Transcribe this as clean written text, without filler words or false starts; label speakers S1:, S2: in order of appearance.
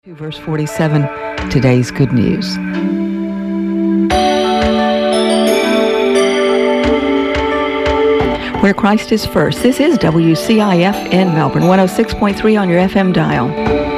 S1: Verse 47, today's good news. Where Christ is first. This is WCIF in Melbourne, 106.3 on your FM dial.